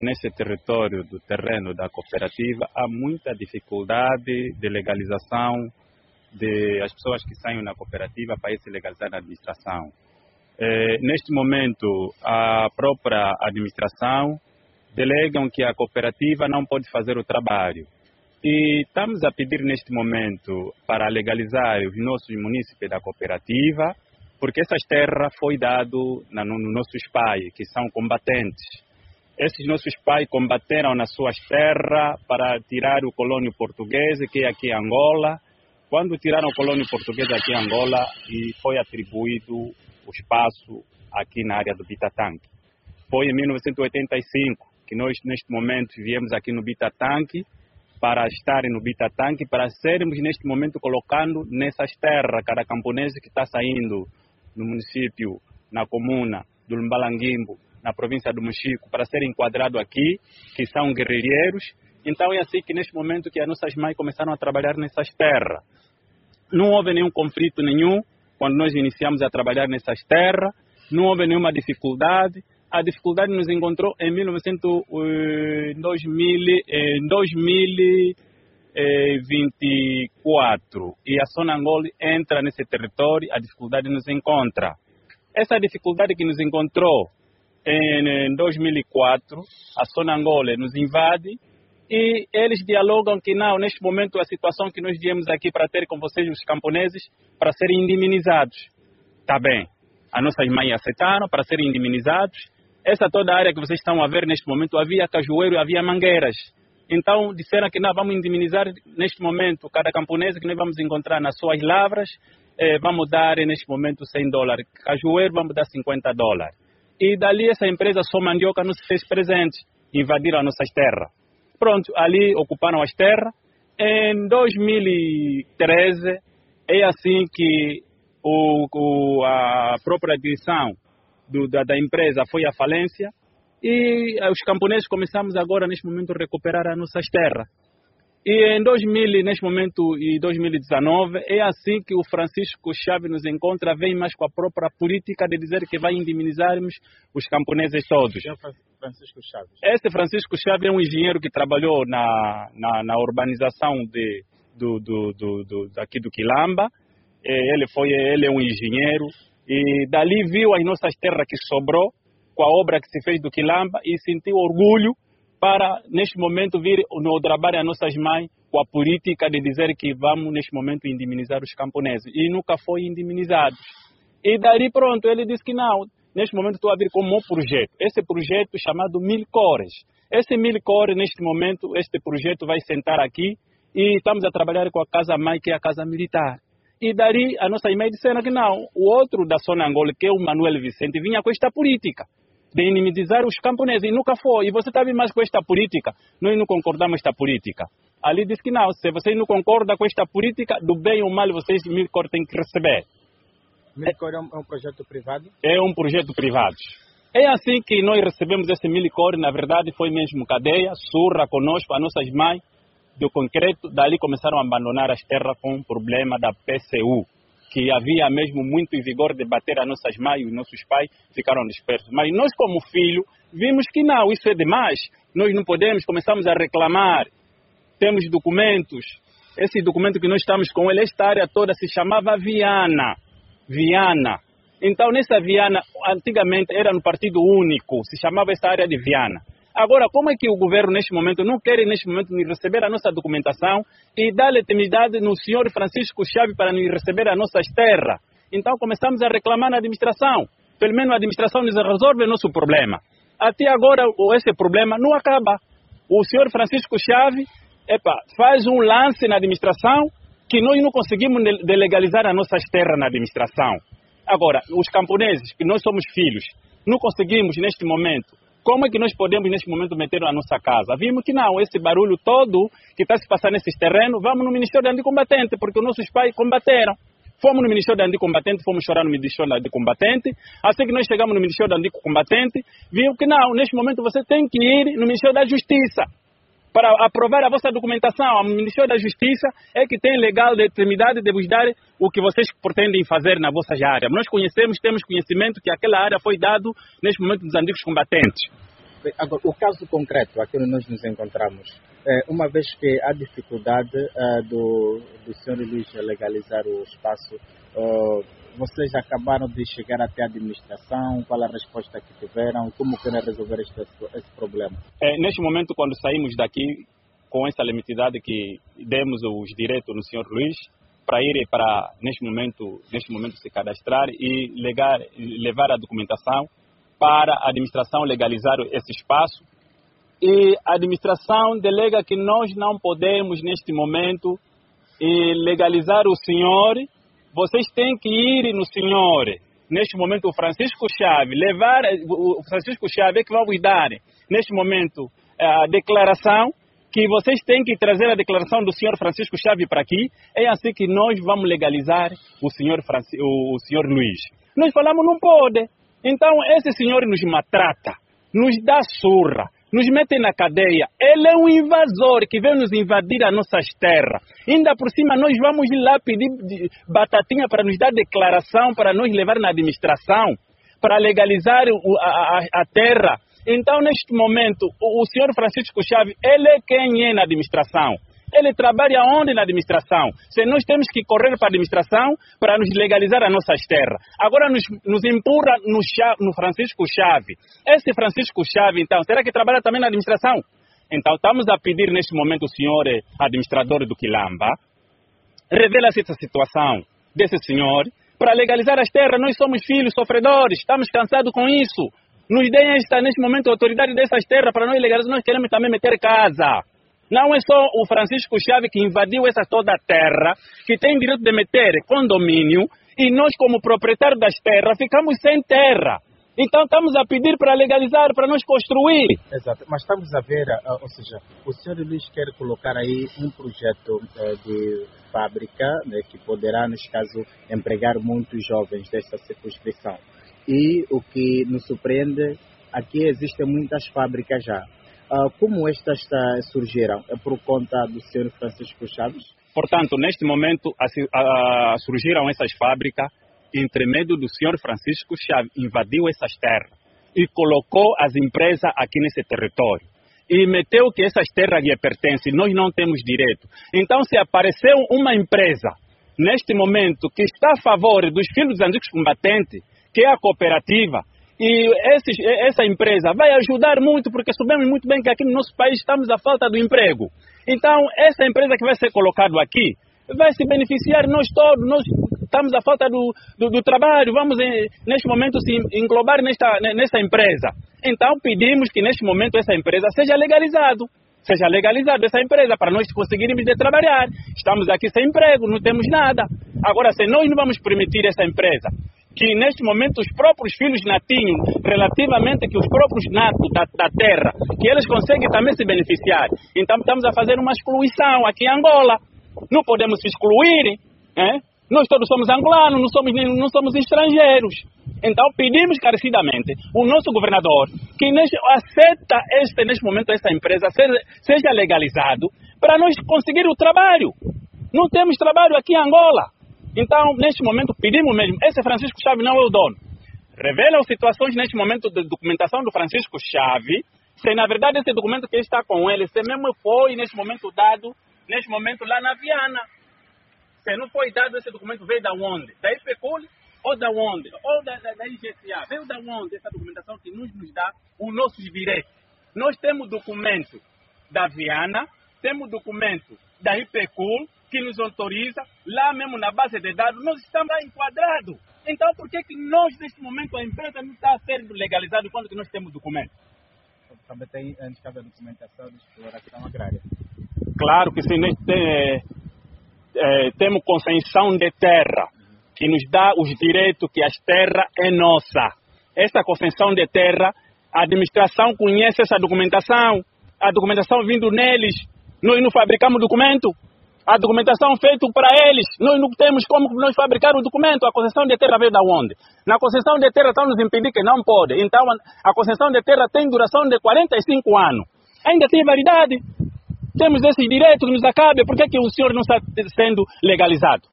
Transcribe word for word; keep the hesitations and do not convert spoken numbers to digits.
Nesse território do terreno da cooperativa há muita dificuldade de legalização de as pessoas que saem na cooperativa para ir se legalizar na administração. Eh, neste momento, a própria administração delegam que a cooperativa não pode fazer o trabalho. E estamos a pedir neste momento para legalizar os nossos munícipes da cooperativa, porque essas terras foi dado na, no, no nossos pais, que são combatentes. Esses nossos pais combateram nas suas terras para tirar o colônio português, que é aqui em Angola. Quando tiraram o colônio português aqui em Angola, e foi atribuído o espaço aqui na área do Bitatanque. Foi em mil novecentos e oitenta e cinco que nós, neste momento, viemos aqui no Bitatanque para estar no Bitatanque, para sermos, neste momento, colocando nessas terras, cada camponês que está saindo no município, na comuna do Lumbalanguimbo, na província do Mochico, para ser enquadrado aqui, que são guerrilheiros. Então é assim que neste momento que as nossas mães começaram a trabalhar nessas terras. Não houve nenhum conflito nenhum quando nós iniciamos a trabalhar nessas terras, não houve nenhuma dificuldade. A dificuldade nos encontrou em mil novecentos e dois mil e vinte e quatro e a Sonangol entra nesse território, a dificuldade nos encontra. Essa dificuldade que nos encontrou em dois mil e quatro, a Sonangol nos invade e eles dialogam que não, neste momento a situação que nós viemos aqui para ter com vocês, os camponeses, para serem indemnizados. Está bem, as nossas mães aceitaram para serem indemnizados. Essa toda a área que vocês estão a ver neste momento, havia cajueiro e havia mangueiras. Então disseram que nós vamos indemnizar neste momento cada camponesa que nós vamos encontrar nas suas lavras, eh, vamos dar neste momento cem dólares. Cajueiro vamos dar cinquenta dólares. E dali essa empresa Só Mandioca nos fez presente, invadiram as nossas terras. Pronto, ali ocuparam as terras. Em dois mil e treze, é assim que o, o, a própria direção do, da, da empresa foi à falência e os camponeses começamos agora, neste momento, a recuperar as nossas terras. E em dois mil, neste momento, e dois mil e dezenove, é assim que o Francisco Chaves nos encontra, vem mais com a própria política de dizer que vai indemnizarmos os camponeses todos. Quem é Francisco Chaves? Este Francisco Chaves é um engenheiro que trabalhou na, na, na urbanização de, do, do, do, do, daqui do Quilamba. Ele, foi, ele é um engenheiro e dali viu as nossas terras que sobrou com a obra que se fez do Quilamba e sentiu orgulho para, neste momento, vir no trabalho as nossas mães com a política de dizer que vamos, neste momento, indemnizar os camponeses. E nunca foi indemnizados. E daí, pronto, ele disse que não, neste momento estou a vir com um projeto. Esse projeto chamado Mil Cores. Esse Mil Cores, neste momento, este projeto vai sentar aqui e estamos a trabalhar com a Casa Mãe, que é a Casa Militar. E daí, a nossa mãe disseram que não. O outro da Sonangol, que é o Manuel Vicente, vinha com esta política de inimizar os camponeses, e nunca foi. E você está vindo mais com esta política, nós não concordamos com esta política. Ali diz que não, se vocês não concordam com esta política, do bem ou mal vocês, Milcor, têm que receber. Milcor é um, é um projeto privado? É um projeto privado. É assim que nós recebemos esse Milcor, na verdade foi mesmo cadeia, surra conosco, as nossas mães, do concreto, dali começaram a abandonar as terras com o problema da P C U. Que havia mesmo muito em vigor de bater as nossas mães e os nossos pais ficaram dispersos. Mas nós, como filho, vimos que não, isso é demais. Nós não podemos, começamos a reclamar. Temos documentos. Esse documento que nós estamos com ele, esta área toda se chamava Viana. Viana. Então, nessa Viana, antigamente era no Partido Único, se chamava essa área de Viana. Agora, como é que o governo, neste momento, não quer, neste momento, nos receber a nossa documentação e dar legitimidade no senhor Francisco Chaves para nos receber as nossas terras? Então, começamos a reclamar na administração. Pelo menos a administração nos resolve o nosso problema. Até agora, esse problema não acaba. O senhor Francisco Chaves epa, faz um lance na administração que nós não conseguimos de legalizar as nossas terras na administração. Agora, os camponeses, que nós somos filhos, não conseguimos, neste momento. Como é que nós podemos, neste momento, meter na nossa casa? Vimos que não, esse barulho todo que está se passando nesses terrenos, vamos no Ministério da Anticombatente, porque os nossos pais combateram. Fomos no Ministério da Anticombatente, fomos chorar no Ministério da Anticombatente. Assim que nós chegamos no Ministério da Anticombatente, vimos que não, neste momento você tem que ir no Ministério da Justiça para aprovar a vossa documentação. O Ministério da Justiça é que tem legal legitimidade de vos dar o que vocês pretendem fazer na vossa área. Nós conhecemos, temos conhecimento que aquela área foi dado neste momento dos antigos combatentes. Bem, agora, o caso concreto, aqui onde nós nos encontramos, é, uma vez que há dificuldade é, do, do senhor Luís legalizar o espaço, uh, vocês acabaram de chegar até a administração, qual a resposta que tiveram, como querem resolver este, esse problema? É, neste momento, quando saímos daqui, com essa limitidade que demos os direitos no senhor Luís, para ir para, neste momento, neste momento se cadastrar e legar, levar a documentação para a administração legalizar esse espaço. E a administração delega que nós não podemos, neste momento, legalizar o senhor. Vocês têm que ir no senhor, neste momento, o Francisco Chaves, levar, o Francisco Chaves é que vai vos dar, neste momento, a declaração, que vocês têm que trazer a declaração do senhor Francisco Chaves para aqui. É assim que nós vamos legalizar o senhor, Franci, o senhor Luís. Nós falamos, não pode. Então, esse senhor nos maltrata, nos dá surra, nos mete na cadeia. Ele é um invasor que veio nos invadir as nossas terras. Ainda por cima, nós vamos lá pedir batatinha para nos dar declaração, para nos levar na administração, para legalizar a, a, a terra. Então, neste momento, o, o senhor Francisco Chaves, ele é quem é na administração. Ele trabalha onde na administração? Se nós temos que correr para a administração para nos legalizar as nossas terras. Agora nos, nos empurra no, no Francisco Chaves. Esse Francisco Chaves, então, será que trabalha também na administração? Então, estamos a pedir neste momento o senhor administrador do Quilamba, revela-se essa situação desse senhor para legalizar as terras. Nós somos filhos sofredores, estamos cansados com isso. Nos deem esta, neste momento, a autoridade dessas terras para nós legalizar. Nós queremos também meter casa. Não é só o Francisco Chaves que invadiu essa toda a terra, que tem direito de meter condomínio, e nós, como proprietários das terras, ficamos sem terra. Então, estamos a pedir para legalizar, para nós construir. Exato, mas estamos a ver, ou seja, o senhor Luís quer colocar aí um projeto de fábrica, né, que poderá, neste caso, empregar muitos jovens dessa circunscrição. E o que nos surpreende, aqui existem muitas fábricas já. Uh, como estas uh, surgiram? É por conta do senhor Francisco Chaves? Portanto, neste momento, a, a, a, surgiram essas fábricas entre medo do senhor Francisco Chaves. Invadiu essas terras e colocou as empresas aqui nesse território. E meteu que essas terras lhe pertencem. Nós não temos direito. Então, se apareceu uma empresa, neste momento, que está a favor dos filhos dos antigos combatentes, que é a cooperativa, e esse, essa empresa vai ajudar muito, porque sabemos muito bem que aqui no nosso país estamos à falta do emprego. Então, essa empresa que vai ser colocada aqui vai se beneficiar nós todos. Nós estamos à falta do, do, do trabalho, vamos neste momento se englobar nesta, nessa empresa. Então, pedimos que neste momento essa empresa seja legalizada. Seja legalizada essa empresa para nós conseguirmos de trabalhar. Estamos aqui sem emprego, não temos nada. Agora, se nós não vamos permitir essa empresa, que neste momento os próprios filhos natinhos, relativamente que os próprios natos da, da terra, que eles conseguem também se beneficiar. Então estamos a fazer uma excluição aqui em Angola. Não podemos se excluir, né? Nós todos somos angolanos, não somos, não somos estrangeiros. Então pedimos carecidamente o nosso governador que neste, aceita este, neste momento essa empresa seja, seja legalizado para nós conseguir o trabalho. Não temos trabalho aqui em Angola. Então, neste momento, pedimos mesmo, esse Francisco Chaves não é o dono. Revelam situações neste momento de documentação do Francisco Chaves, se na verdade esse documento que está com ele, se mesmo foi neste momento dado, neste momento lá na Viana. Se não foi dado esse documento, veio da onde? Da I P C U L ou da onde? Ou da, da, da I G C A? Veio da onde essa documentação que nos, nos dá os nossos direitos? Nós temos documento da Viana, temos documento da I P C U L, que nos autoriza, lá mesmo na base de dados, nós estamos enquadrados. Então, por que que nós, neste momento, a empresa não está sendo legalizada quando que nós temos documento? Também tem, antes da documentação de exploração agrária. Claro que sim, nós tem, é, temos concessão de terra, que nos dá os direitos que as terras é nossa. Essa concessão de terra, a administração conhece essa documentação, a documentação vindo neles, nós não fabricamos documento. A documentação feita para eles, nós não temos como nós fabricar o documento. A concessão de terra veio da onde? Na concessão de terra estão nos impedir que não pode. Então, a concessão de terra tem duração de quarenta e cinco anos. Ainda tem validade. Temos esse direito que nos acabe. Por que que o senhor não está sendo legalizado?